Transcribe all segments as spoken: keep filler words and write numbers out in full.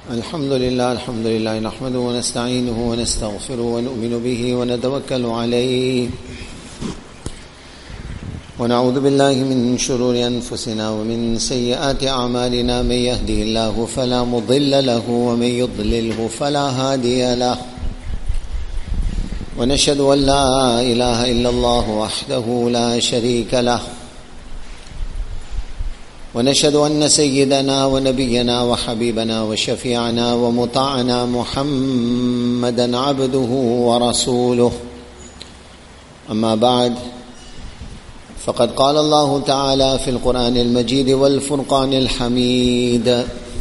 الحمد لله الحمد لله نحمده ونستعينه ونستغفره ونؤمن به ونتوكل عليه ونعوذ بالله من شرور أنفسنا ومن سيئات أعمالنا. من يهده الله فلا مضل له ومن يضلله فلا هادي له ونشهد أن لا إله إلا الله وحده لا شريك له ونشهد أن سيدنا ونبينا وحبيبنا وشفيعنا ومطاعنا محمدا عبده ورسوله. أما بعد، فقد قال الله تعالى في القرآن المجيد والفرقان الحميد: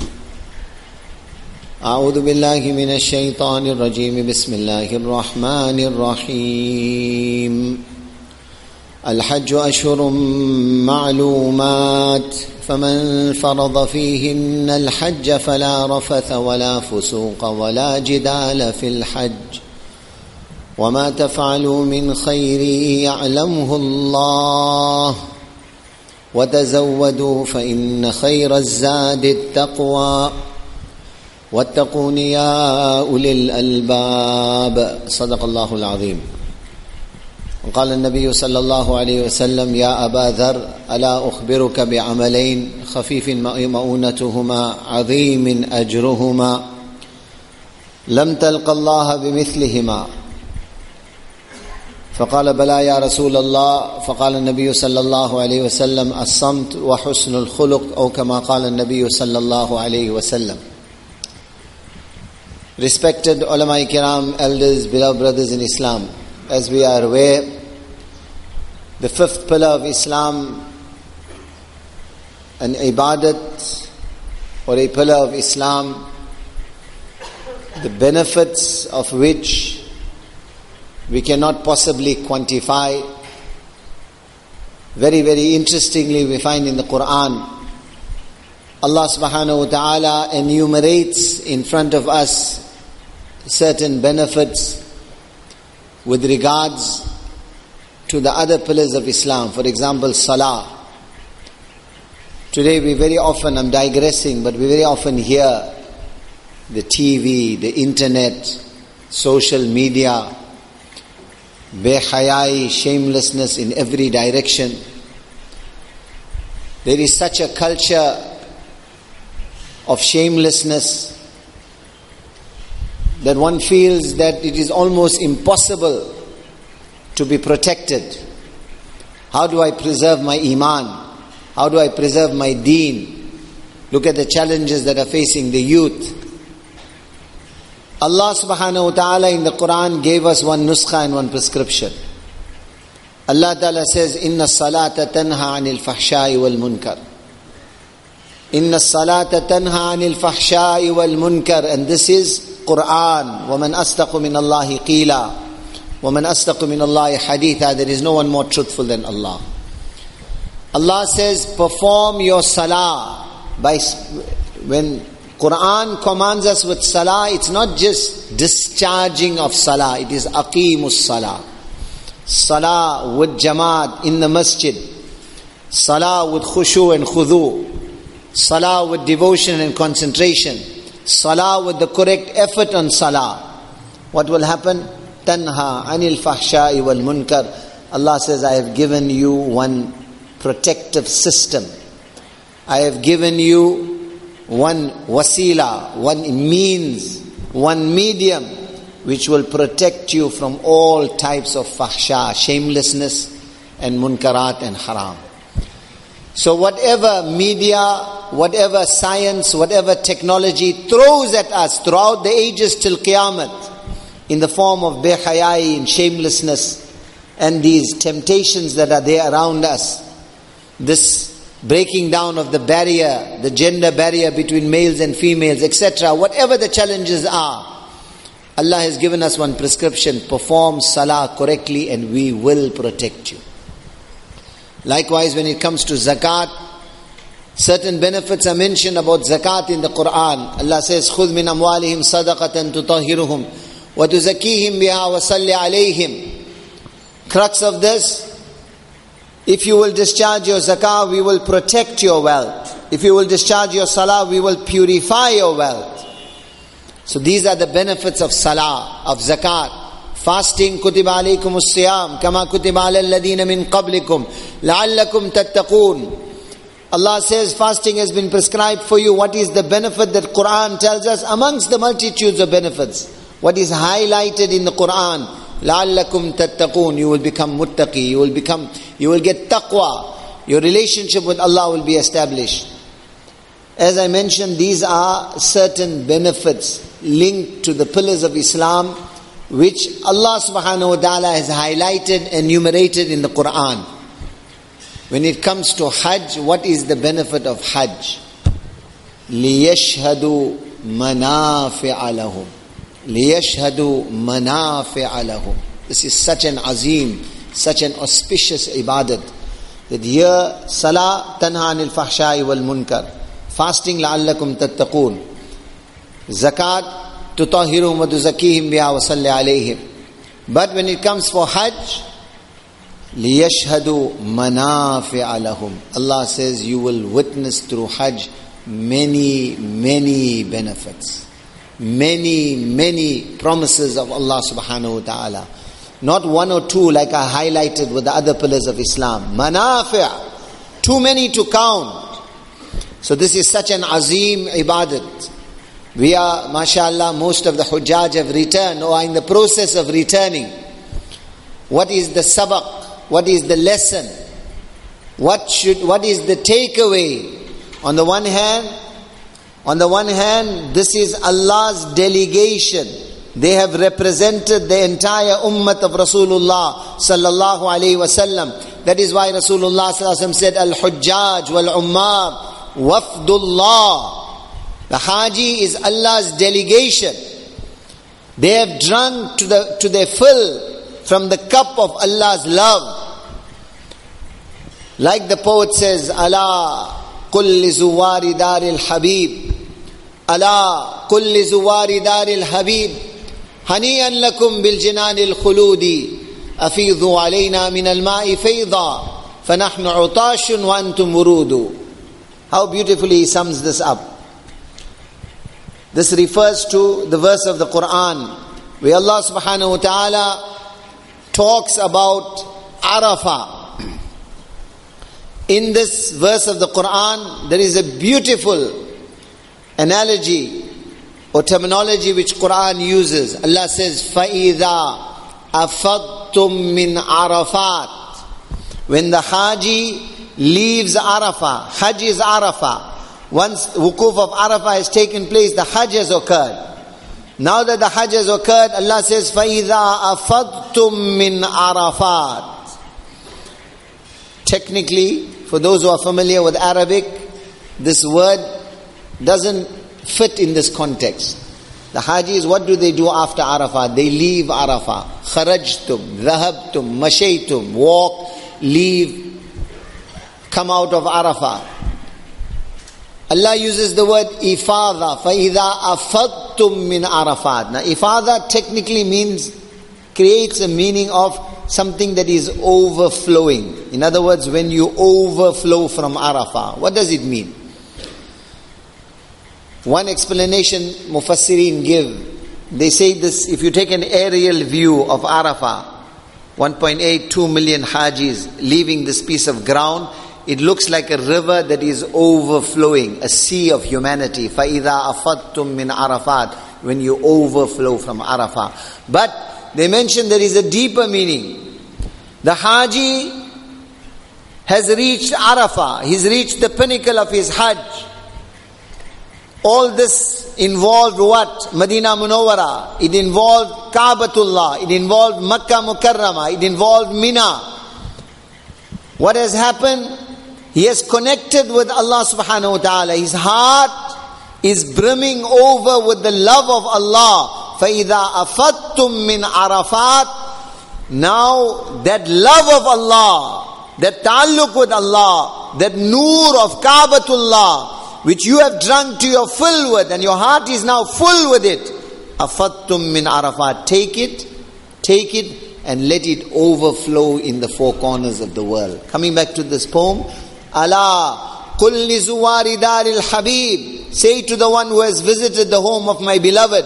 أعوذ بالله من الشيطان الرجيم. بسم الله الرحمن الرحيم. الحج أشهر معلومات، فمن فرض فيهن الحج فلا رفث ولا فسوق ولا جدال في الحج، وما تفعلوا من خير يعلمه الله، وتزودوا فإن خير الزاد التقوى، واتقون يا أولي الألباب. صدق الله العظيم. وقال النبي صلى الله عليه وسلم: يا أبا ذر، ألا أخبرك بعملين خفيف مؤونتهما عظيم أجرهما لم تلق الله بمثلهما؟ فقال: بلى يا رسول الله. فقال النبي صلى الله عليه وسلم: الصمت وحسن الخلق، أو كما قال النبي صلى الله عليه وسلم. Respected ulama kiram, elders, beloved brothers in Islam, as we are aware, the fifth pillar of Islam, an ibadat or a pillar of Islam, the benefits of which we cannot possibly quantify. Very, very interestingly, we find in the Quran, Allah subhanahu wa ta'ala enumerates in front of us certain benefits with regards to the other pillars of Islam. For example, Salah. Today we very often, I'm digressing, but we very often hear the T V, the internet, social media, behayai, shamelessness in every direction. There is such a culture of shamelessness that one feels that it is almost impossible to be protected. How do I preserve my iman? How do I preserve my deen? Look at the challenges that are facing the youth. Allah subhanahu wa ta'ala in the Quran gave us one nuskha and one prescription. Allah ta'ala says, Inna salata tanha anil fahshai wal munkar. Inna salata tanha anil fahshai wal munkar. And this is Quran. وَمَنْ أَصْدَقُ مِنَ اللَّهِ قِيلًا وَمَنْ أَصْدَقُ مِنَ اللَّهِ حَدِيثًا. There is no one more truthful than Allah. Allah says, perform your salah. By, when Quran commands us with salah, it's not just discharging of salah, it is aqimus salah. Salah with jamaat in the masjid. Salah with khushu and khudu. Salah with devotion and concentration. Salah with the correct effort on salah. What will happen? Tanha anil fahsha'i wal munkar. Allah says, I have given you one protective system. I have given you one wasila, one means, one medium which will protect you from all types of fahsha, shamelessness and munkarat and haram. So whatever media, whatever science, whatever technology throws at us throughout the ages till Qiyamah in the form of behayai and shamelessness and these temptations that are there around us, this breaking down of the barrier, the gender barrier between males and females, et cetera, whatever the challenges are, Allah has given us one prescription: perform salah correctly and we will protect you. Likewise, when it comes to zakat, certain benefits are mentioned about zakat in the Quran. Allah says, خُذْ مِنْ أَمْوَالِهِمْ صَدَقَةً تُطَهِّرُهُمْ وَتُزَكِّيهِمْ بِهَا وَصَلِّ عَلَيْهِمْ. Crux of this, if you will discharge your zakah, we will protect your wealth. If you will discharge your salah, we will purify your wealth. So these are the benefits of salah, of zakat. Fasting, kutiba alaykum as-siyam, kama kutiba ala alladhina min qablikum, la'allakum tattaqoon. Allah says fasting has been prescribed for you. What is the benefit that Quran tells us? Amongst the multitudes of benefits, what is highlighted in the Quran? لَعَلَّكُمْ تَتَّقُونَ. You will become muttaqi, you will become, you will get taqwa. Your relationship with Allah will be established. As I mentioned, these are certain benefits linked to the pillars of Islam, which Allah subhanahu wa ta'ala has highlighted, enumerated in the Quran. When it comes to Hajj, what is the benefit of Hajj? لِيَشْهَدُوا مَنَافِعَ لَهُمْ لِيَشْهَدُوا مَنَافِعَ لَهُمْ. This is such an azim, such an auspicious ibadat. That here, Salah tanha anil fahsha'i wal munkar. Fasting la'allakum tattaqoon. Zakat tutahhiruhum wa tuzakkihim biha wa salli alayhim. But when it comes for Hajj, liyashhadu manafi'a lahum. Allah says you will witness through Hajj many, many benefits. Many, many promises of Allah subhanahu wa ta'ala. Not one or two like I highlighted with the other pillars of Islam. Manafi'. Too many to count. So this is such an azim ibadat. We are, mashallah, most of the Hujjaj have returned or are in the process of returning. What is the sabaq? What is the lesson? What should, what is the takeaway? On the one hand, on the one hand, this is Allah's delegation. They have represented the entire ummah of Rasulullah sallallahu alaihi wasallam. That is why Rasulullah sallallahu alaihi wasallam said, Al-Hujjaj wal-Ummar wafdullah. The Haji is Allah's delegation. They have drunk to the to their fill from the cup of Allah's love. Like the poet says, Allah kulli zuwari daril habib. Allah kulli zuwari daril habib. Haniyan lakum bil jinanil khuludi. Afidhu alayna min al-ma'i fayda. Fanahnu utashun wa antum wurudu. How beautifully he sums this up. This refers to the verse of the Quran where Allah subhanahu wa ta'ala talks about Arafah. In this verse of the Quran, there is a beautiful analogy or terminology which Quran uses. Allah says, فَإِذَا أَفَضْتُم مِّنْ عَرَفَاتٍ. When the Haji leaves Arafah, Hajj is Arafah. Once wukuf of Arafah has taken place, the Hajj has occurred. Now that the Hajj has occurred, Allah says, فَإِذَا أَفَضْتُم مِّنْ عَرَفَاتٍ. Technically, for those who are familiar with Arabic, this word doesn't fit in this context. The Hajis, what do they do after Arafah? They leave Arafah. Kharajtum, dhahabtum, mashaytum, walk, leave, come out of Arafah. Allah uses the word ifada, فَإِذَا أَفَضْتُم مِّنْ عَرَفَاتٍ. Now ifada technically means, creates a meaning of something that is overflowing. In other words, when you overflow from Arafah. What does it mean? One explanation Mufassirin give. They say this, if you take an aerial view of Arafah, one point eight two million Hajis leaving this piece of ground, it looks like a river that is overflowing, a sea of humanity. فَإِذَا أَفَضْتُم مِّنْ عَرَفَاتٍ. When you overflow from Arafah. But they mention there is a deeper meaning. The Haji has reached Arafah. He's reached the pinnacle of his Hajj. All this involved what? Medina Munawwara. It involved Kaabatullah. It involved Makkah Mukarramah. It involved Mina. What has happened? He has connected with Allah subhanahu wa ta'ala. His heart is brimming over with the love of Allah. فَإِذَا أَفَضْتُم مِّنْ عَرَفَاتٍ. Now that love of Allah, that ta'alluq with Allah, that nur of Kaabatullah, which you have drunk to your fill with, and your heart is now full with it. أَفَضْتُم مِّنْ عَرَفَاتٍ. Take it, take it, and let it overflow in the four corners of the world. Coming back to this poem, Allah kulli zuwari daril habib. say to the one who has visited the home of my beloved,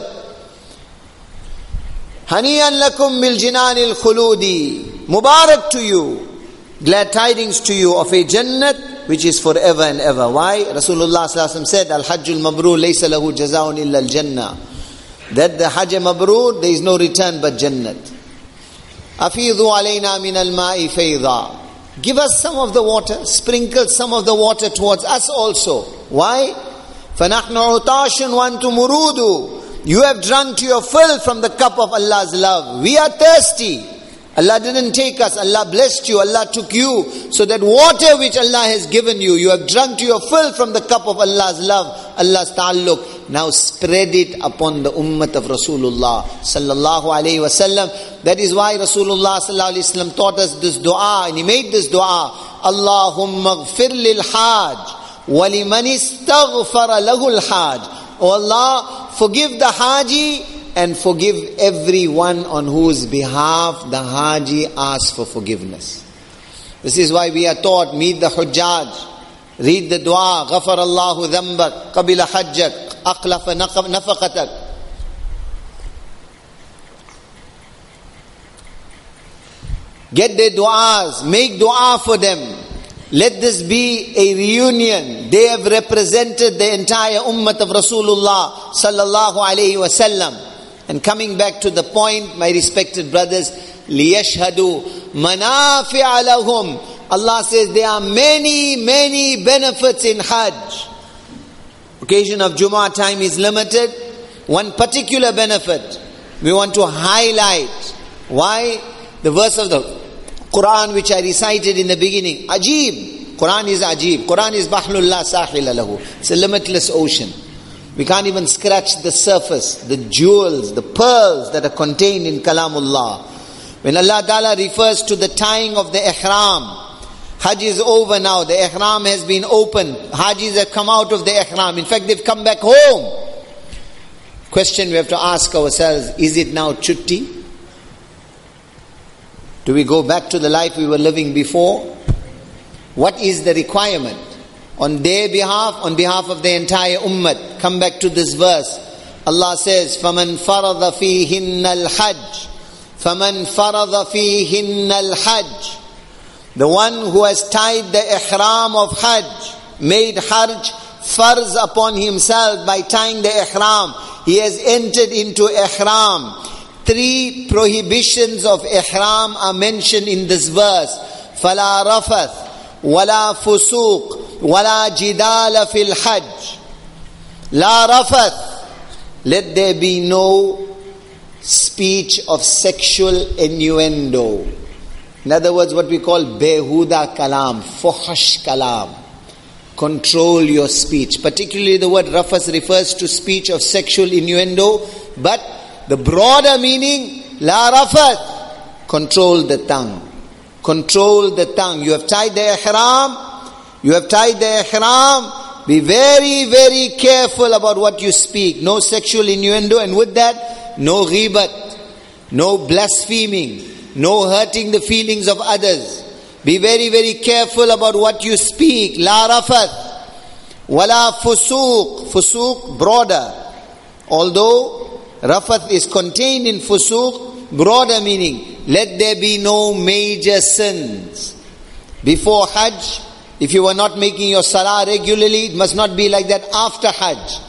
Haniyan lakum bil jinanil khuludi. Mubarak to you. Glad tidings to you of a Jannat which is forever and ever. Why? Rasulullah sallallahu alaihi wasallam said, Al-Hajjul Mabrur laysa lahu jazaun illa al-Jannah. That the Hajj Mabrur, there is no return but Jannat. Afidhu alayna min al-ma'i fayda. Give us some of the water, sprinkle some of the water towards us also. Why? فَنَحْنُ عُطَاشٌ وَأَنْتُمْ مُرُودُ. You have drunk to your fill from the cup of Allah's love. We are thirsty. Allah didn't take us. Allah blessed you. Allah took you. So that water which Allah has given you, you have drunk to your fill from the cup of Allah's love, Allah's ta'alluq. Now spread it upon the ummah of Rasulullah sallallahu alayhi wasallam. That is why Rasulullah sallallahu alayhi wasallam taught us this dua, and he made this dua. Allahumma ghfir lil hajj wa liman istaghfara lahu al hajj. Oh Allah, forgive the haji and forgive everyone on whose behalf the haji asks for forgiveness. This is why we are taught, meet the hujjaj, read the dua, غفر الله ذنبك قبل حجك أخلف نفقتك. Get their du'as, make dua for them. Let this be a reunion. They have represented the entire ummah of Rasulullah sallallahu alayhi wasallam. And coming back to the point, my respected brothers, لِيَشْهَدُوا مَنَافِعَ لَهُمْ. Allah says there are many, many benefits in Hajj. Occasion of Jummah time is limited. One particular benefit we want to highlight. Why? The verse of the Quran which I recited in the beginning. Ajib. Quran is ajib. Quran is bahrullah sahila lahu. It's a limitless ocean. We can't even scratch the surface, the jewels, the pearls that are contained in Kalamullah. When Allah Ta'ala refers to the tying of the ihram, Hajj is over now, the ihram has been opened, Hajis have come out of the ihram, in fact they've come back home. Question we have to ask ourselves, is it now chutti? Do we go back to the life we were living before? What is the requirement? On their behalf, on behalf of the entire ummah. Come back to this verse. Allah says, فَمَنْ فَرَضَ فِيهِنَّ الْحَجِّ فَمَنْ فَرَضَ فِيهِنَّ الْحَجِّ. The one who has tied the ihram of Hajj, made Hajj farz upon himself by tying the ihram. He has entered into ihram. Three prohibitions of ihram are mentioned in this verse. فَلَا رَفَثْ وَلَا فُسُوقْ وَلَا جِدَالَ فِي الْحَجِّ. لَا رَفَثْ. Let there be no speech of sexual innuendo. In other words, what we call behuda kalam, fuhash kalam. Control your speech. Particularly the word rafas refers to speech of sexual innuendo, but the broader meaning, la rafath, control the tongue. Control the tongue. You have tied the ihram, you have tied the ihram, be very, very careful about what you speak. No sexual innuendo, and with that, no ghibat, no blaspheming, no hurting the feelings of others. Be very, very careful about what you speak. La rafath, wala fusuq. Fusuq, broader. Although rafath is contained in fusuq, broader meaning, let there be no major sins. Before Hajj, if you were not making your salah regularly, it must not be like that after Hajj.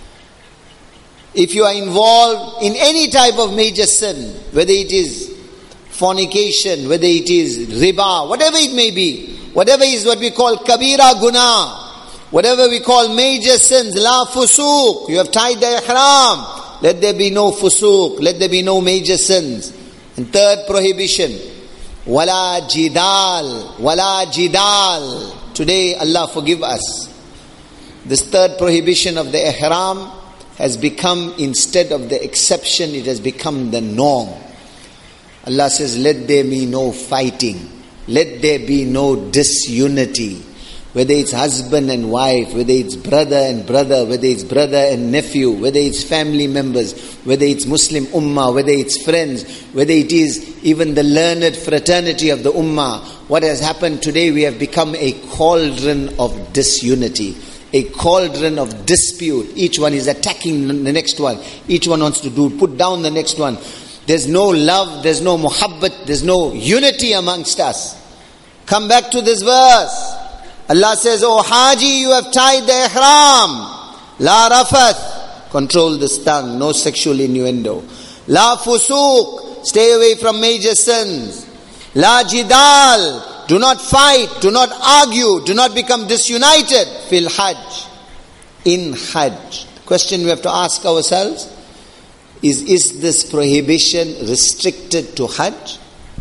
If you are involved in any type of major sin, whether it is fornication, whether it is riba, whatever it may be, whatever is what we call kabira guna, whatever we call major sins, la fusuq, you have tied the ihram, let there be no fusuq, let there be no major sins. And third prohibition, wala jidal, wala jidal. Today, Allah forgive us. This third prohibition of the ihram has become, instead of the exception, it has become the norm. Allah says, let there be no fighting. Let there be no disunity. Whether it's husband and wife, whether it's brother and brother, whether it's brother and nephew, whether it's family members, whether it's Muslim ummah, whether it's friends, whether it is even the learned fraternity of the ummah. What has happened today, we have become a cauldron of disunity, a cauldron of dispute. Each one is attacking the next one. Each one wants to do, put down the next one. There's no love, there's no muhabbat, there's no unity amongst us. Come back to this verse. Allah says, "Oh Haji, you have tied the ihram. La rafath." Control this tongue, no sexual innuendo. La fusuq. Stay away from major sins. La jidal. Do not fight, do not argue, do not become disunited. Fil hajj. In hajj. The question we have to ask ourselves is, is this prohibition restricted to hajj?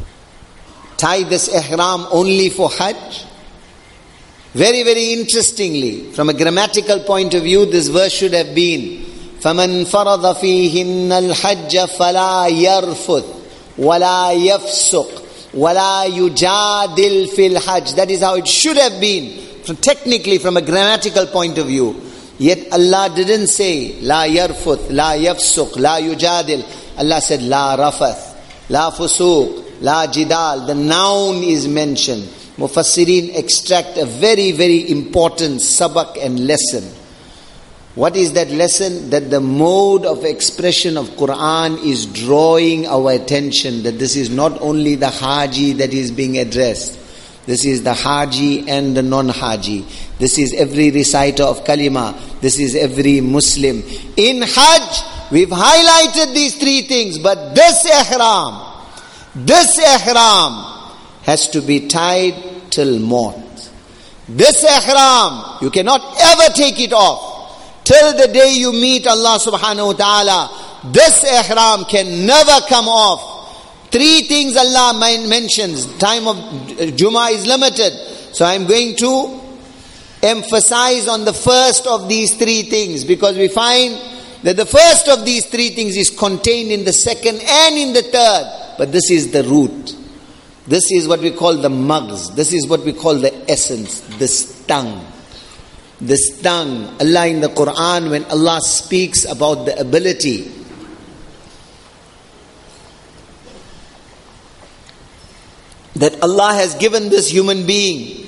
Tie this ihram only for hajj? Very, very interestingly, from a grammatical point of view, this verse should have been فَمَنْ فَرَضَ فِيهِنَّ الْحَجَّ فَلَا يَرْفُثْ وَلَا يَفْسُقْ وَلَا يُجَادِلْ فِي الْحَجِّ. That is how it should have been, from technically from a grammatical point of view. Yet Allah didn't say La yarfuth, La yafsuq, La yujadil. Allah said La rafath, La fusuq, La jidal. The noun is mentioned. Mufassirin extract a very, very important sabak and lesson. What is that lesson? That the mode of expression of Quran is drawing our attention that this is not only the Haji that is being addressed. This is the Haji and the non-Haji. This is every reciter of Kalima. This is every Muslim. In Hajj, we've highlighted these three things, but this ihram, this ihram has to be tied till maut. This ihram, you cannot ever take it off till the day you meet Allah subhanahu wa ta'ala. This ihram can never come off. Three things Allah mentions. Time of Jummah is limited, so I'm going to emphasize on the first of these three things, because we find that the first of these three things is contained in the second and in the third. But this is the root. This is what we call the maghz. This is what we call the essence, this tongue. This tongue. Allah in the Quran, when Allah speaks about the ability that Allah has given this human being,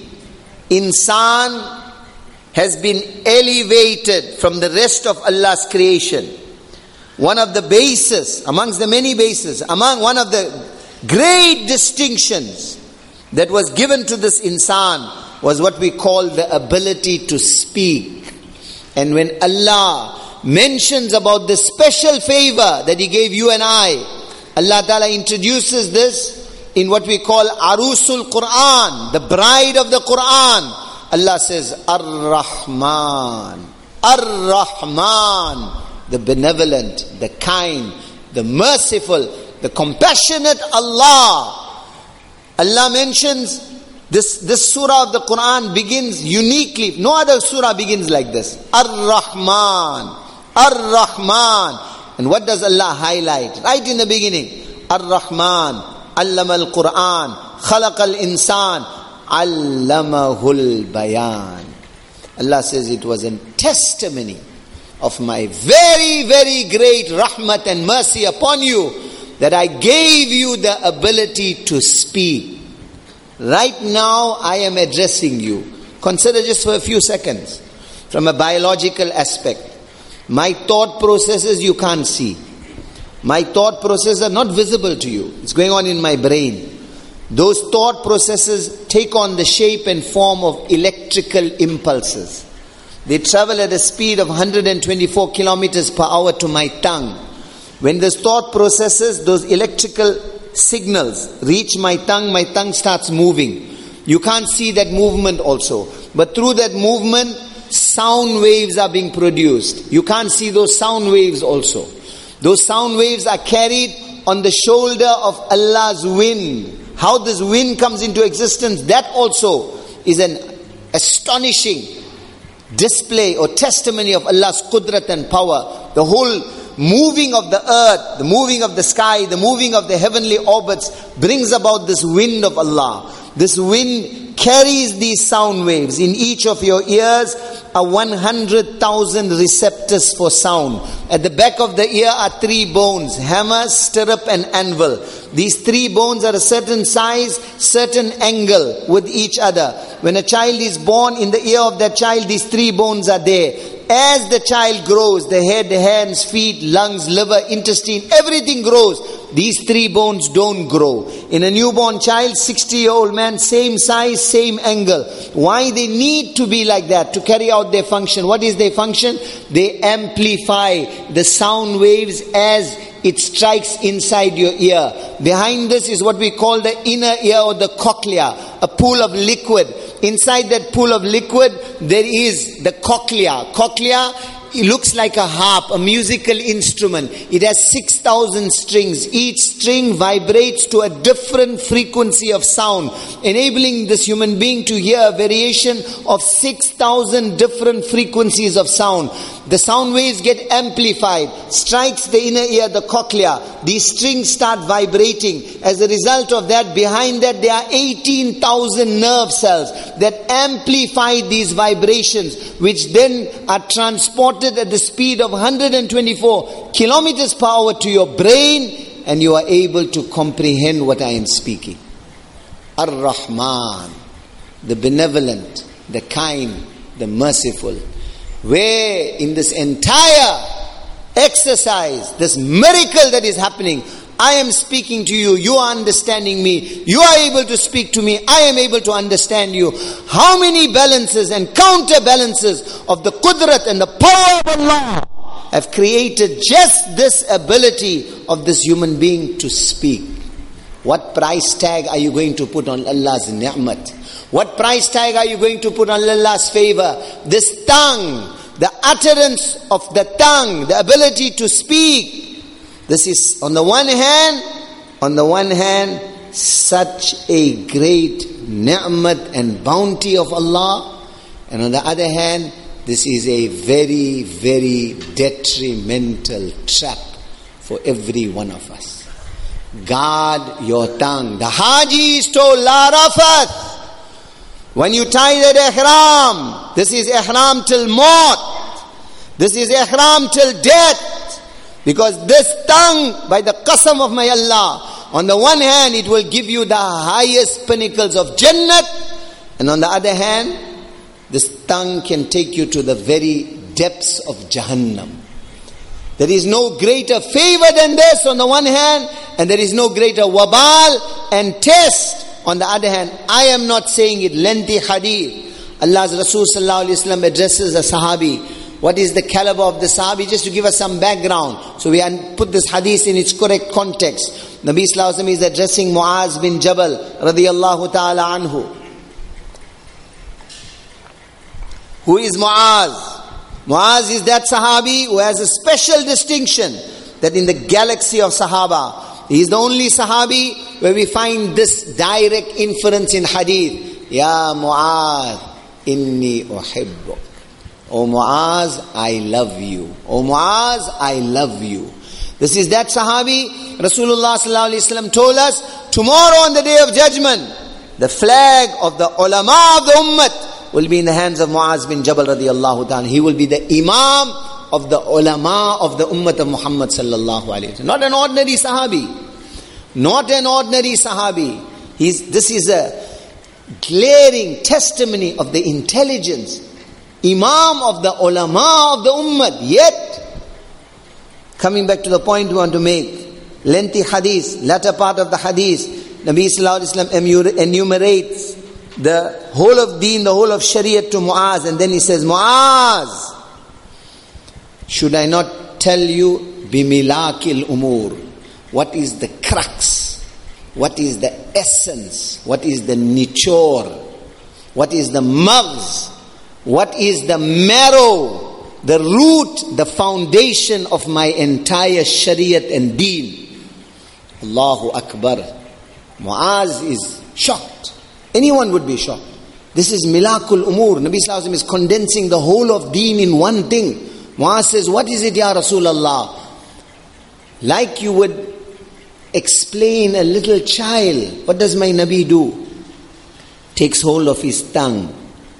insan has been elevated from the rest of Allah's creation. One of the bases, amongst the many bases, among one of the great distinctions that was given to this insan was what we call the ability to speak. And when Allah mentions about the special favor that He gave you and I, Allah Ta'ala introduces this in what we call Arusul Quran, the bride of the Quran. Allah says, Ar-Rahman, Ar-Rahman, the benevolent, the kind, the merciful, the compassionate Allah. Allah mentions this, this surah of the Quran begins uniquely. No other surah begins like this. Ar-Rahman, Ar-Rahman. And what does Allah highlight? Right in the beginning. Ar-Rahman, Allama al-Quran, Khalaqa al-Insan, Allamahul Bayan. Allah says it was a testimony of my very, very great rahmat and mercy upon you that I gave you the ability to speak. Right now I am addressing you. Consider just for a few seconds from a biological aspect. My thought processes you can't see. My thought processes are not visible to you. It's going on in my brain. Those thought processes take on the shape and form of electrical impulses. They travel at a speed of one hundred twenty-four kilometers per hour to my tongue. When those thought processes, those electrical signals reach my tongue, my tongue starts moving. You can't see that movement also. But through that movement, sound waves are being produced. You can't see those sound waves also. Those sound waves are carried on the shoulder of Allah's wind. How this wind comes into existence, that also is an astonishing display or testimony of Allah's qudrat and power. The whole moving of the earth, the moving of the sky, the moving of the heavenly orbits brings about this wind of Allah. This wind carries these sound waves in each of your ears. are one hundred thousand receptors for sound. At the back of the ear are three bones: hammer, stirrup and anvil. These three bones are a certain size, certain angle with each other. When a child is born, in the ear of that child, these three bones are there. As the child grows, the head, hands, feet, lungs, liver, intestine, everything grows. These three bones don't grow. In a newborn child, sixty-year-old man, same size, same angle. Why they need to be like that? To carry out their function. What is their function? They amplify the sound waves as it strikes inside your ear. Behind this is what we call the inner ear or the cochlea, a pool of liquid. Inside that pool of liquid, there is the cochlea. Cochlea, it looks like a harp, a musical instrument. It has six thousand strings. Each string vibrates to a different frequency of sound, enabling this human being to hear a variation of six thousand different frequencies of sound. The sound waves get amplified, strikes the inner ear, the cochlea. These strings start vibrating. As a result of that, behind that there are eighteen thousand nerve cells that amplify these vibrations, which then are transported at the speed of one hundred twenty-four kilometers per hour to your brain, and you are able to comprehend what I am speaking. Ar-Rahman, the benevolent, the kind, the merciful. Where in this entire exercise, this miracle that is happening, I am speaking to you, you are understanding me, you are able to speak to me, I am able to understand you. How many balances and counterbalances of the Qudrat and the power of Allah have created just this ability of this human being to speak? What price tag are you going to put on Allah's ni'mat? What price tag are you going to put on Allah's favor? This tongue, the utterance of the tongue, the ability to speak. This is on the one hand, on the one hand, such a great ni'mat and bounty of Allah. And on the other hand, this is a very, very detrimental trap for every one of us. Guard your tongue. The Haji is told, La Rafat. When you tie that ihram, this is ihram till maut. This is ihram till death. Because this tongue, by the qasam of my Allah, on the one hand, it will give you the highest pinnacles of Jannat. And on the other hand, this tongue can take you to the very depths of Jahannam. There is no greater favor than this on the one hand, and there is no greater wabal and test. On the other hand, I am not saying it. Lengthy hadith. Allah's Rasul sallallahu alaihi wasallam addresses a sahabi. What is the caliber of the sahabi? Just to give us some background. So we put this hadith in its correct context. Nabi sallallahu alaihi wasallam is addressing Muaz bin Jabal radiyallahu ta'ala anhu. Who is Muaz? Muaz is that sahabi who has a special distinction, that in the galaxy of Sahaba, he is the only sahabi where we find this direct inference in hadith. Ya Muaz, inni uhibbuk. O Muaz, I love you. O Muaz, I love you. This is that sahabi. Rasulullah sallallahu alaihi wasallam told us, tomorrow on the day of judgment, the flag of the ulama of the ummah will be in the hands of Muaz bin Jabal radiyallahu ta'ala. He will be the imam of the ulama of the ummah of Muhammad sallallahu alaihi wasallam. Not an ordinary sahabi. Not an ordinary sahabi. He's, this is a glaring testimony of the intelligence. Imam of the ulama of the ummah. Yet, coming back to the point we want to make, lengthy hadith, latter part of the hadith, Nabi sallallahu alaihi wasallam enumerates the whole of deen, the whole of shariat to Muaz, and then he says, Muaz, should I not tell you bimilakil umur? What is the crux? What is the essence? What is the nichor? What is the maghz? What is the marrow, the root, the foundation of my entire shariat and deen? Allahu Akbar. Muaz is shocked. Anyone would be shocked. This is milakul umur. Nabi sallallahu alaihi wasallam is condensing the whole of deen in one thing. Muaz says, what is it, Ya Rasulullah? Like you would explain a little child. What does my Nabi do? Takes hold of his tongue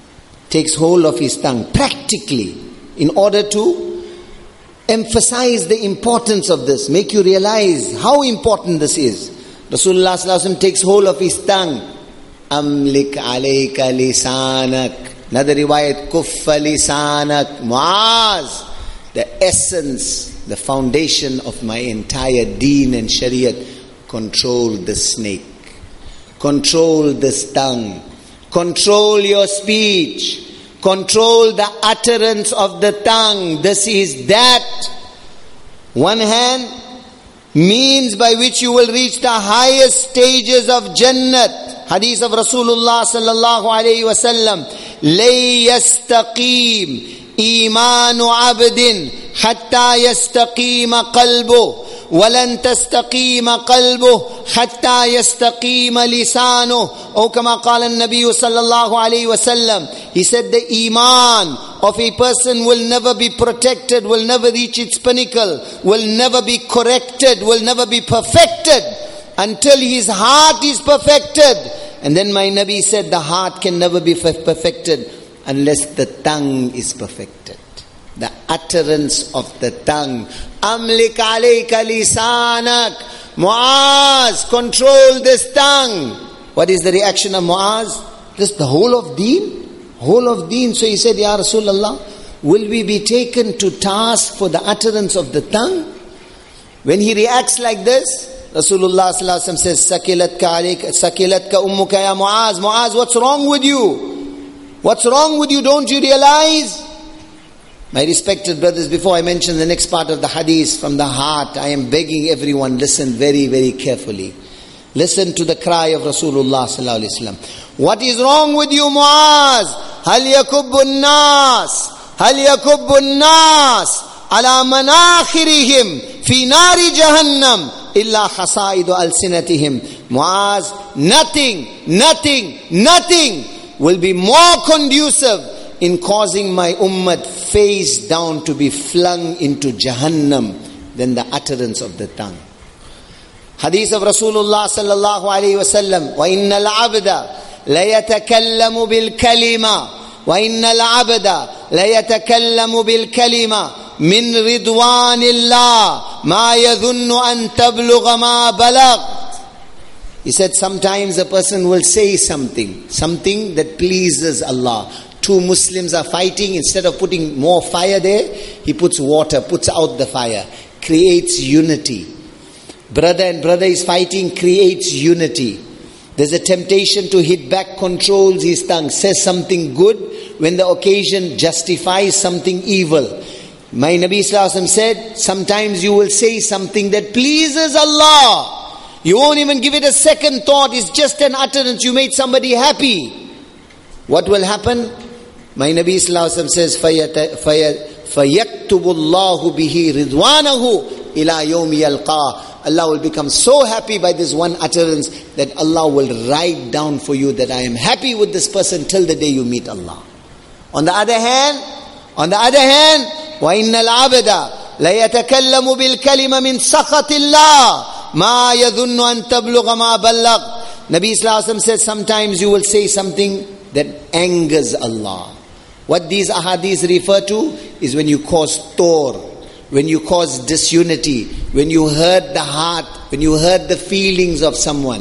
takes hold of his tongue practically in order to emphasize the importance of this, make you realize how important this is. Rasulullah sallallahu alaihi wasallam takes hold of his tongue. Amlik alayka lisanak. Another riwayat, kuffa lisanak. Muaz, the essence, the foundation of my entire deen and shariat. Control the snake. Control this tongue. Control your speech. Control the utterance of the tongue. This is that. One hand means by which you will reach the highest stages of Jannat. Hadith of Rasulullah sallallahu alayhi wa sallam. لَيْ يَسْتَقِيمُ إِيمَانُ عَبْدٍ حَتَّى يَسْتَقِيمَ قَلْبُهُ وَلَن تَسْتَقِيمَ قَلْبُهُ حَتَّى يَسْتَقِيمَ لِسَانُهُ. Or kama qala an-Nabi sallallahu alayhi wa sallam. He said the iman of a person will never be protected, will never reach its pinnacle, will never be corrected, will never be perfected until his heart is perfected. And then my Nabi said the heart can never be perfected unless the tongue is perfected. The utterance of the tongue. Amlik alayka lisanak. Muaz, control this tongue. What is the reaction of Muaz? Just the whole of deen? Whole of deen. So he said, Ya Rasulullah, will we be taken to task for the utterance of the tongue? When he reacts like this, Rasulullah sallallahu alaihi wasallam says, Sakilatka alayka, sakilatka ummuka ya Muaz. Muaz, what's wrong with you? What's wrong with you? Don't you realize? My respected brothers, before I mention the next part of the hadith from the heart, I am begging everyone, listen very, very carefully. Listen to the cry of Rasulullah sallallahu alaihi wasallam. What is wrong with you, Muaz? Hal yakubbu an-nas, hal yakubbu an-nas ala manakhirihim fi nari jahannam illa khasaidu alsinatihim. Muaz, nothing, nothing, nothing will be more conducive in causing my ummah face down to be flung into Jahannam than the utterance of the tongue. Hadith of Rasulullah sallallahu alayhi wa sallam. وَإِنَّ الْعَبْدَ لَيَتَكَلَّمُ بِالْكَلِمَةِ وَإِنَّ الْعَبْدَ لَيَتَكَلَّمُ بِالْكَلِمَةِ مِنْ رِضْوَانِ اللَّهِ مَا يَظُنُّ أَن تَبْلُغَ مَا بَلَغْتَ. He said sometimes a person will say something, something that pleases Allah. Two Muslims are fighting, instead of putting more fire there, he puts water, puts out the fire, creates unity. Brother and brother is fighting, creates unity. There's a temptation to hit back, controls his tongue, says something good when the occasion justifies something evil. My Nabi Sallallahu Alaihi Wasallam said, sometimes you will say something that pleases Allah. You won't even give it a second thought, it's just an utterance, you made somebody happy. What will happen? My Nabi Sallallahu Alaihi Wasallam says, فَيَكْتُبُ اللَّهُ بِهِ رِضْوَانَهُ إِلَى يَوْمِ يَلْقَاهُ. Allah will become so happy by this one utterance that Allah will write down for you that I am happy with this person till the day you meet Allah. On the other hand, on the other hand, وَإِنَّ الْعَبْدَ لَيَتَكَلَّمُ بِالْكَلِمَ مِنْ سَخَطِ اللَّهِ مَا يَظُنُّ أَن تَبْلُغَ مَا بَلَّغْ. Nabi Sallallahu Alaihi Wasallam says sometimes you will say something that angers Allah. What these ahadith refer to is when you cause tor, when you cause disunity, when you hurt the heart, when you hurt the feelings of someone.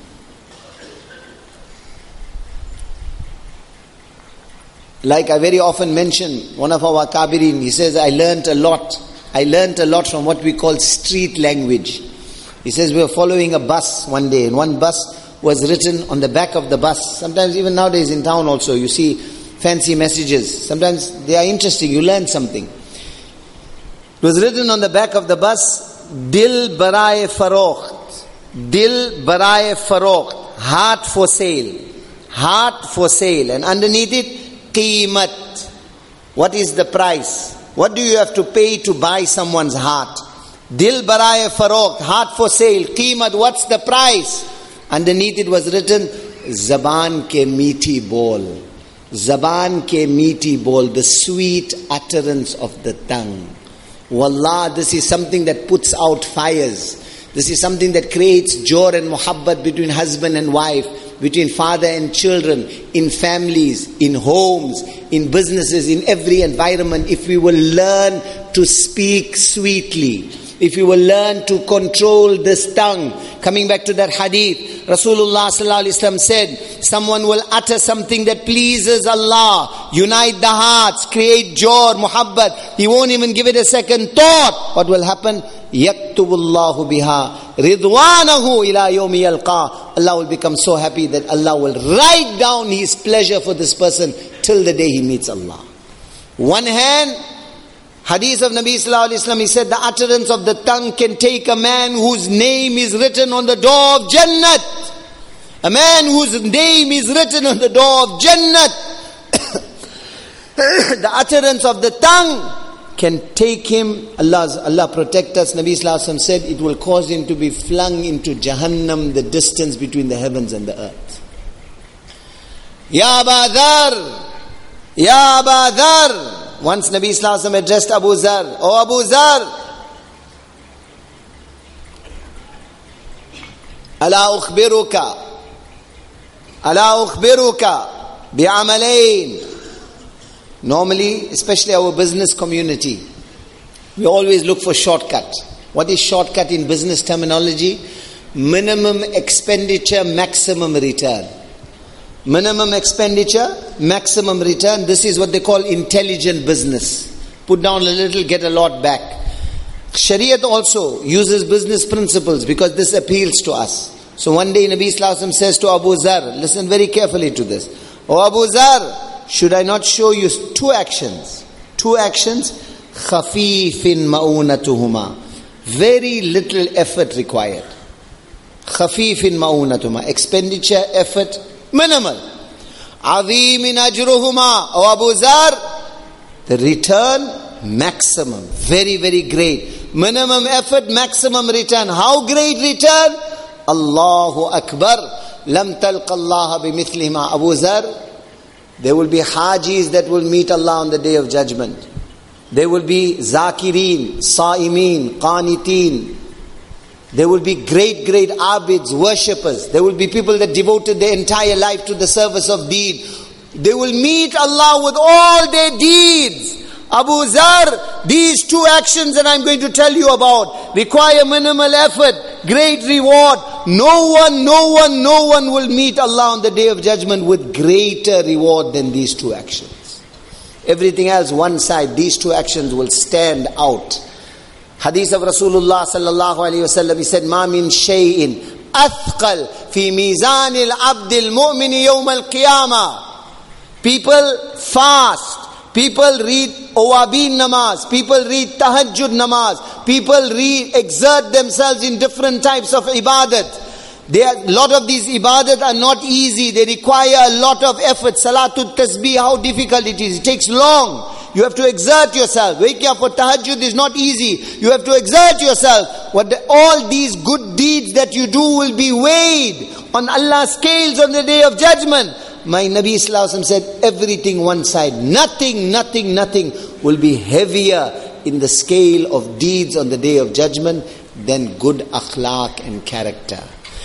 Like I very often mention, one of our kabirin, he says, I learnt a lot. I learnt a lot from what we call street language. He says, we were following a bus one day, and one bus was written on the back of the bus. Sometimes even nowadays in town also, you see fancy messages. Sometimes they are interesting, you learn something. It was written on the back of the bus, Dil Baraye Farokht. Dil Baraye Farokht. Heart for sale. Heart for sale. And underneath it, Qimat. What is the price? What do you have to pay to buy someone's heart? Dil Baraye Farokht. Heart for sale. Qimat. What's the price? Underneath it was written, Zaban ke meeti bol. Zaban ke meeti bol, the sweet utterance of the tongue. Wallah, this is something that puts out fires. This is something that creates jor and muhabbat between husband and wife. between father and children, in families, in homes, in businesses, in every environment, if we will learn to speak sweetly, if we will learn to control this tongue. Coming back to that hadith, Rasulullah sallallahu alaihi wasallam said, someone will utter something that pleases Allah, unite the hearts, create joy, muhabbat. He won't even give it a second thought. What will happen? Yaktubullahu biha ridwanahu ila yawmi yalqa. Allah will become so happy that Allah will write down His pleasure for this person till the day he meets Allah. One hand, hadith of Nabi sallallahu alaihi wasallam, he said the utterance of the tongue can take a man whose name is written on the door of Jannat. A man whose name is written on the door of Jannat. The utterance of the tongue can take him, Allah's, Allah protect us, Nabi sallallahu alaihi wasallam said it will cause him to be flung into Jahannam, the distance between the heavens and the earth. Ya Aba Dhar, Ya Aba Dhar. Once Nabi sallallahu alaihi wasallam addressed Abu Zar, O Abu Zar, Ala ukhbiruka, Ala ukhbiruka bi'amalain. Normally, especially our business community, we always look for shortcut. What is shortcut in business terminology? Minimum expenditure, maximum return. Minimum expenditure, maximum return. This is what they call intelligent business. Put down a little, get a lot back. Shariat also uses business principles because this appeals to us. So one day Nabi Sallallahu Alaihi Wasallam says to Abu Zar, listen very carefully to this. Oh Abu Zar, should I not show you two actions? Two actions. Khafifin ma'unatuhuma. Very little effort required. Khafifin ma'unatuhuma. Expenditure, effort, minimal. Azimin ajruhuma. O Abu Zar, the return, maximum. Very, very great. Minimum effort, maximum return. How great return? Allahu Akbar. Lam talqa Allah bimithlihima. Abu Zar, there will be hajis that will meet Allah on the day of judgment. There will be zakirin, sa'imin, qanitin. There will be great, great abids, worshippers. There will be people that devoted their entire life to the service of deed. They will meet Allah with all their deeds. Abu Zar, these two actions that I'm going to tell you about require minimal effort, great reward. No one, no one, no one will meet Allah on the day of judgment with greater reward than these two actions. Everything else one side, these two actions will stand out. Hadith of Rasulullah sallallahu alayhi wasallam, he said, "Ma min shay'in athqal fi mizan al-abd al-mu'min yawm al-qiyamah." People fast. People read awabin namaz. People read tahajjud namaz. People read, exert themselves in different types of ibadat. There are, a lot of these ibadat are not easy. They require a lot of effort. Salatul tasbih, how difficult it is. It takes long. You have to exert yourself. Waking up for tahajjud is not easy. You have to exert yourself. What the, all these good deeds that you do will be weighed on Allah's scales on the day of judgment. My Nabi Sallallahu Alaihi Wasallam said, everything one side, nothing, nothing, nothing will be heavier in the scale of deeds on the day of judgment than good akhlaq and character.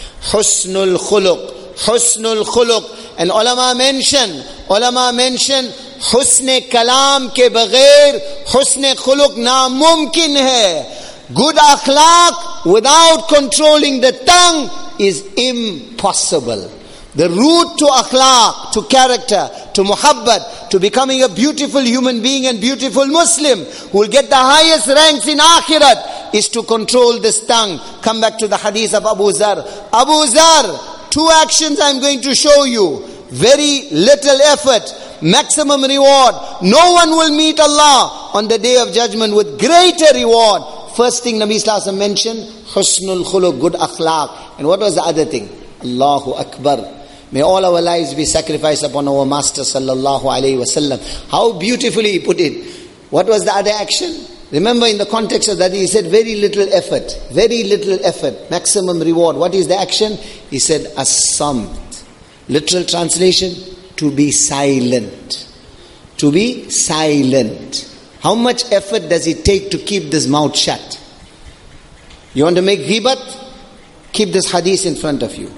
Husnul khuluq, husnul khuluq. And ulama mention, ulama mention, husne kalam ke baghair, husne khuluq namumkin hai. Good akhlaq without controlling the tongue is impossible. The route to akhlaq, to character, to muhabbat, to becoming a beautiful human being and beautiful Muslim who will get the highest ranks in akhirat is to control this tongue. Come back to the hadith of Abu Zar. Abu Zar, two actions I'm going to show you. Very little effort, maximum reward. No one will meet Allah on the day of judgment with greater reward. First thing Nabi Sallallahu Alaihi Wasallam mentioned, husnul khuluq, good akhlaq. And what was the other thing? Allahu Akbar. May all our lives be sacrificed upon our Master Sallallahu Alaihi Wasallam. How beautifully he put it. What was the other action? Remember in the context of that he said very little effort. Very little effort. Maximum reward. What is the action? He said as-samt. Literal translation, to be silent. To be silent. How much effort does it take to keep this mouth shut? You want to make ghibat? Keep this hadith in front of you.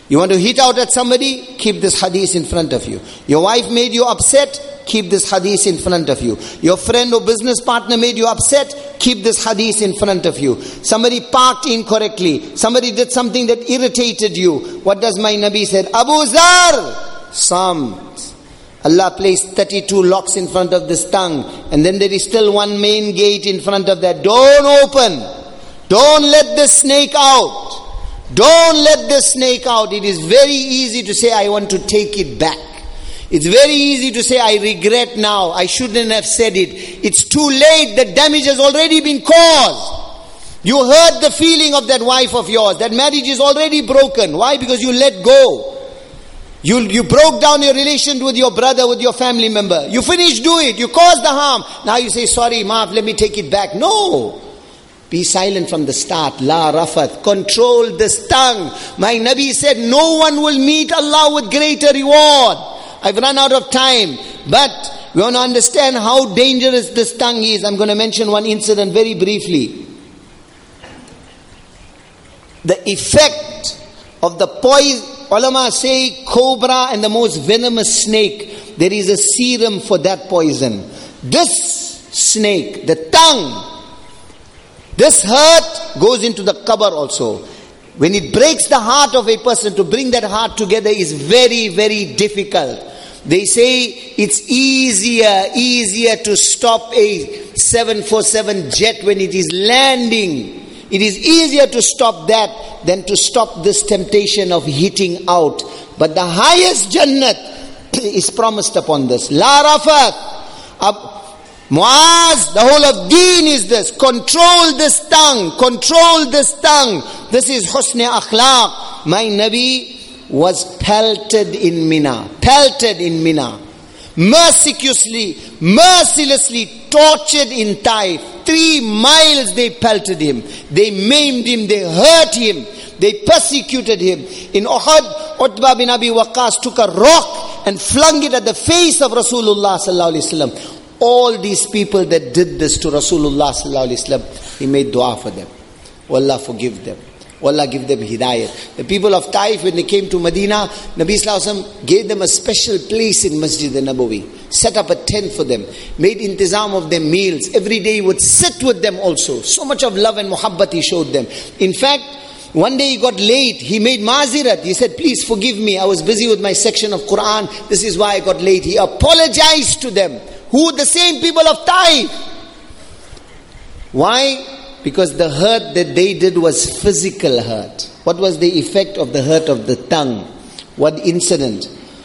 You want to hit out at somebody? Keep this hadith in front of you. Your wife made you upset? Keep this hadith in front of you. Your friend or business partner made you upset? Keep this hadith in front of you. Somebody parked incorrectly. Somebody did something that irritated you. What does my Nabi said? Abu Zar, Samt. Allah placed thirty-two locks in front of this tongue. And then there is still one main gate in front of that. Don't open. Don't let the snake out. Don't let the snake out. It is very easy to say, I want to take it back. It's very easy to say, I regret now. I shouldn't have said it. It's too late. The damage has already been caused. You hurt the feeling of that wife of yours. That marriage is already broken. Why? Because you let go. You, you broke down your relation with your brother, with your family member. You finished doing it. You caused the harm. Now you say, sorry, Maaf, let me take it back. No. Be silent from the start. La rafath. Control this tongue. My Nabi said, no one will meet Allah with greater reward. I've run out of time. But we want to understand how dangerous this tongue is. I'm going to mention one incident very briefly. The effect of the poison, ulama say cobra and the most venomous snake, there is a serum for that poison. This snake, the tongue, this hurt goes into the qabr also. When it breaks the heart of a person, to bring that heart together is very, very difficult. They say it's easier, easier to stop a seven forty-seven jet when it is landing. It is easier to stop that than to stop this temptation of hitting out. But the highest Jannat is promised upon this. La rafat. Muaz, the whole of deen is this. Control this tongue. Control this tongue. This is husn akhlaq. My Nabi was pelted in Mina. Pelted in Mina. Mercilessly, mercilessly tortured in Taif. Three miles they pelted him. They maimed him. They hurt him. They persecuted him. In Uhud, Utbah bin Abi Waqqas took a rock and flung it at the face of Rasulullah sallallahu alaihi wasallam. All these people that did this to Rasulullah sallallahu alaihi wasallam, he made dua for them. Oh Allah, forgive them. Oh Allah, give them hidayat. The people of Taif, when they came to Medina, Nabi sallallahu alaihi wasallam gave them a special place in Masjid al-Nabawi. Set up a tent for them. Made intizam of their meals. Every day he would sit with them also. So much of love and muhabbat he showed them. In fact, one day he got late. He made mazirat. He said, please forgive me. I was busy with my section of Quran. This is why I got late. He apologized to them. Who? The same people of Taif. Why? Because the hurt that they did was physical hurt. What was the effect of the hurt of the tongue? What incident?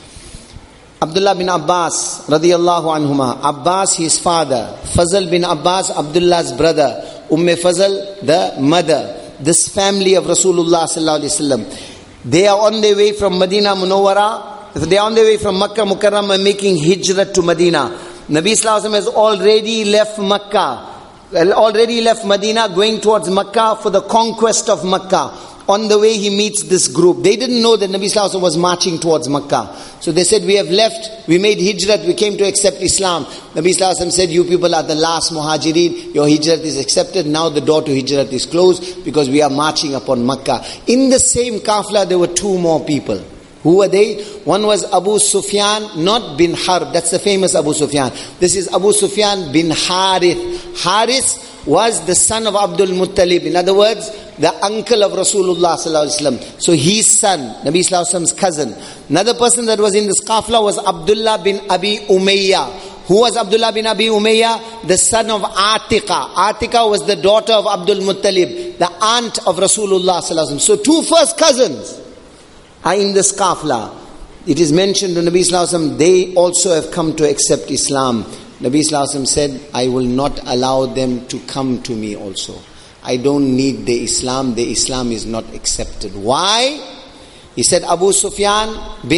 Abdullah bin Abbas radiyallahu anhuma. Abbas, his father. Fazl bin Abbas, Abdullah's brother. Umm Fazl, the mother. This family of Rasulullah sallallahu alaihi wasallam. They are on their way from Medina Munawwara. They are on their way from Makkah Mukarramah making hijrah to Medina. Nabi sallallahu alaihi wasallam has already left Makkah. Already left Medina, going towards Makkah for the conquest of Makkah. On the way he meets this group. They didn't know that Nabi sallallahu alaihi wasallam was marching towards Makkah. So they said, we have left, we made hijrat, we came to accept Islam. Nabi sallallahu alaihi wasallam said, you people are the last muhajirin, your hijrat is accepted, now the door to hijrat is closed because we are marching upon Makkah. In the same kafla there were two more people. Who were they? One was Abu Sufyan, not bin Harb. That's the famous Abu Sufyan. This is Abu Sufyan bin Harith. Harith was the son of Abdul Muttalib. In other words, the uncle of Rasulullah sallallahu alaihi wasallam. So his son, Nabi sallallahu alaihi wasallam's cousin. Another person that was in this qafla was Abdullah bin Abi Umayyah. Who was Abdullah bin Abi Umayyah? The son of Atiqa. Atiqa was the daughter of Abdul Muttalib, the aunt of Rasulullah sallallahu alaihi wasallam. So two first cousins are in this qafla. It is mentioned to Nabi sallallahu alaihi wasallam, they also have come to accept Islam. Nabi sallallahu alaihi wasallam said, I will not allow them to come to me also. I don't need the Islam. The Islam is not accepted. Why? He said Abu Sufyan bin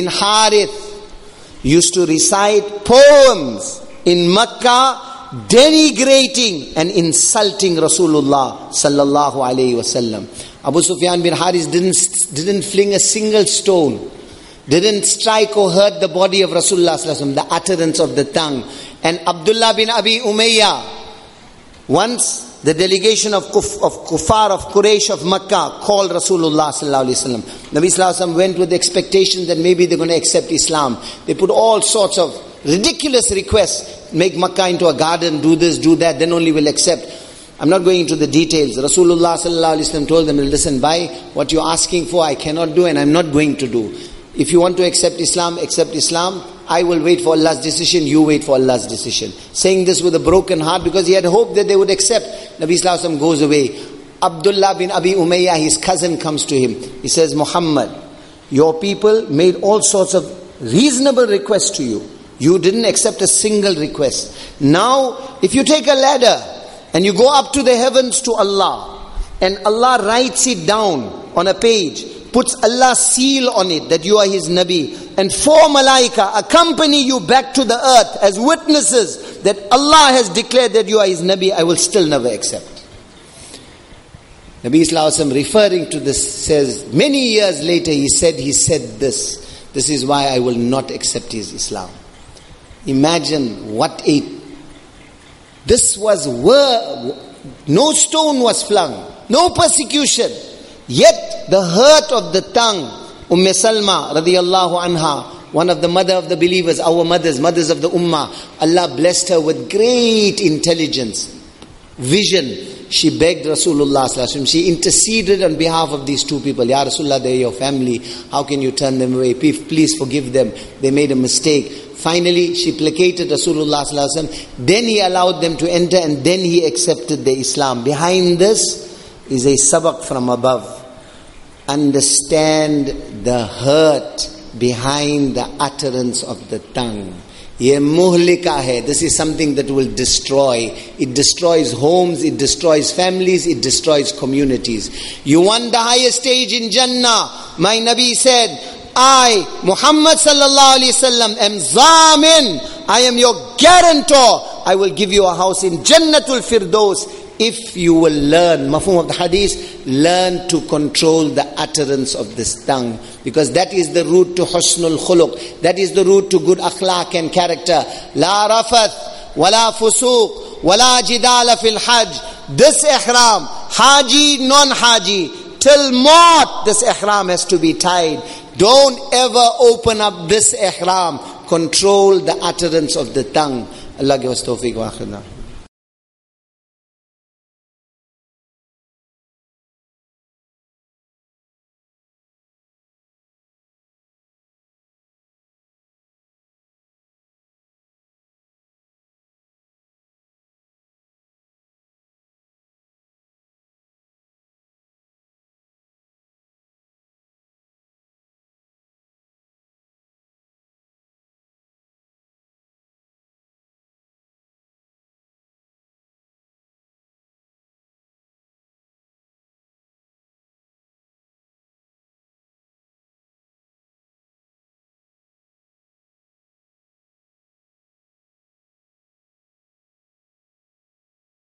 Harith used to recite poems in Makkah denigrating and insulting Rasulullah sallallahu alaihi wasallam. Abu Sufyan bin Harith didn't, didn't fling a single stone, didn't strike or hurt the body of Rasulullah sallallahu alaihi wasallam, the utterance of the tongue. And Abdullah bin Abi Umayyah, once the delegation of, kuf, of kuffar of Quraysh of Makkah called Rasulullah sallallahu alaihi wasallam. Nabi sallallahu alaihi wasallam went with the expectation that maybe they're going to accept Islam. They put all sorts of ridiculous requests. Make Makkah into a garden, do this, do that, then only will accept. I'm not going into the details. Rasulullah sallallahu alaihi wasallam told them, listen, bhai, what you're asking for I cannot do and I'm not going to do. If you want to accept Islam, accept Islam. I will wait for Allah's decision, you wait for Allah's decision. Saying this with a broken heart because he had hoped that they would accept. Nabi sallallahu alaihi wasallam goes away. Abdullah bin Abi Umayyah, his cousin, comes to him. He says, Muhammad, your people made all sorts of reasonable requests to you. You didn't accept a single request. Now, if you take a ladder and you go up to the heavens to Allah, and Allah writes it down on a page, puts Allah's seal on it that you are His Nabi, and four malaika accompany you back to the earth as witnesses that Allah has declared that you are His Nabi, I will still never accept. Nabi Sallallahu Alaihi Wasallam, referring to this, says, many years later he said, he said this, this is why I will not accept his Islam. Imagine what a, this was, were, no stone was flung, no persecution, yet the hurt of the tongue. Umm Salma radiyallahu anha, one of the mother of the believers, our mothers, mothers of the ummah, Allah blessed her with great intelligence, vision. She begged Rasulullah sallallahu alaihi wasallam, she interceded on behalf of these two people. Ya Rasulullah, they are your family, how can you turn them away? Please forgive them, they made a mistake. Finally, she placated Rasulullah sallallahu alaihi wasallam. Then he allowed them to enter and then he accepted the Islam. Behind this is a sabak from above. Understand the hurt behind the utterance of the tongue. Ye muhlika hai. This is something that will destroy. It destroys homes, it destroys families, it destroys communities. You want the highest stage in Jannah? My Nabi said, I, Muhammad sallallahu alaihi wasallam, am zamin. I am your guarantor. I will give you a house in Jannatul Firdaus if you will learn, mafhum of the hadith, learn to control the utterance of this tongue. Because that is the route to husnul khuluq. That is the route to good akhlaq and character. La rafath, wala fusuq, wala jidala fil hajj. This ihram, haji, non-haji, till maut, this ihram has to be tied. Don't ever open up this ihram. Control the utterance of the tongue. Allah give us tawfiq wa akhirna.